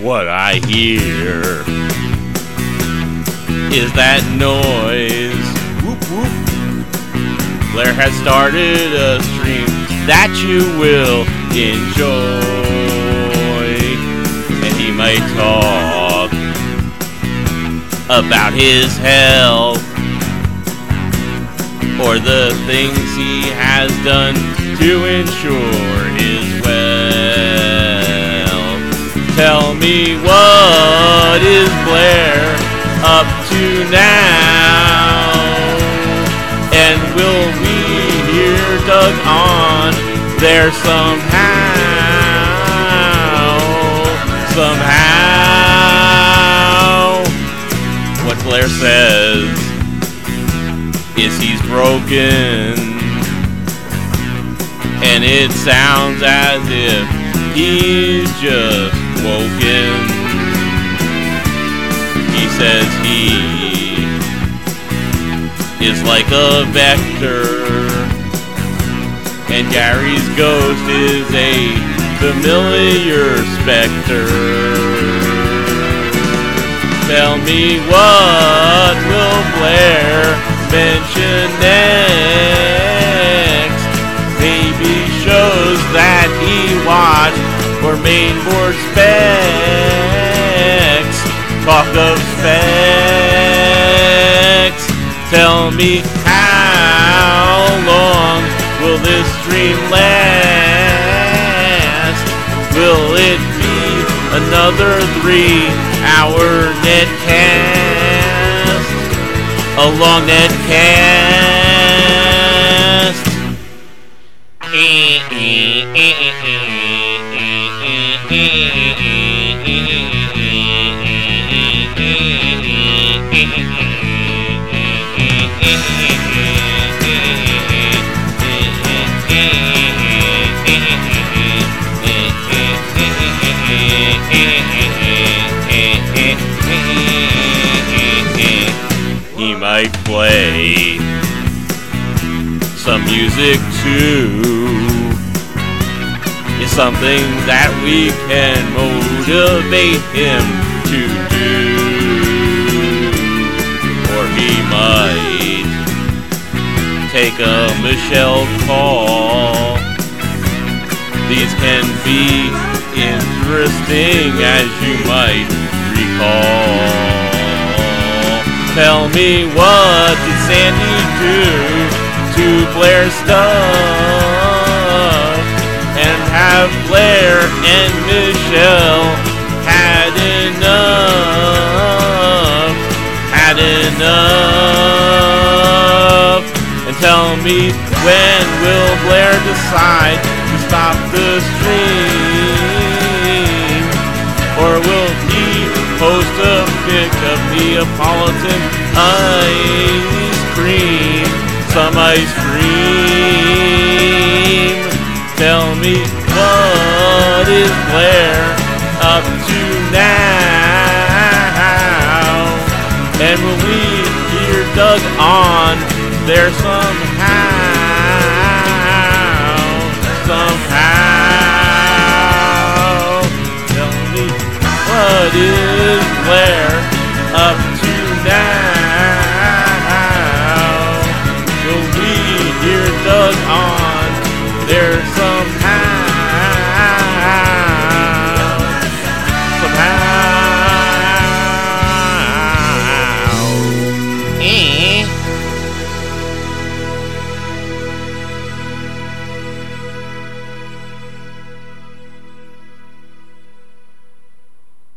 what I hear is that noise. Whoop, whoop. Blair has started a stream that you will enjoy, and he might talk about his health or the things he has done to ensure his wealth. Tell me, what is Blair up to now? And will we hear Doug on there somehow? What Blair says is he's broken, and it sounds as if he's just woken. He says he is like a vector, and Gary's ghost is a familiar specter. Tell me, what will Blair mention next? Maybe shows that he watched or mainboard specs. Talk of specs. Tell me, how long will this stream last? Will it be another 3-hour netcast? A long netcast? He might play some music too. It's something that we can motivate him to do. Or he might take a Michelle call. These can be interesting, as you might recall. Tell me, what did Sandy do to Blair's stuff? And have Blair and Michelle had enough? And tell me, when will Blair decide to stop the stream? Or will he post a pic of Neapolitan ice cream? Some ice cream. Tell me, what is Blair up to now? And will we hear Doug on there somehow?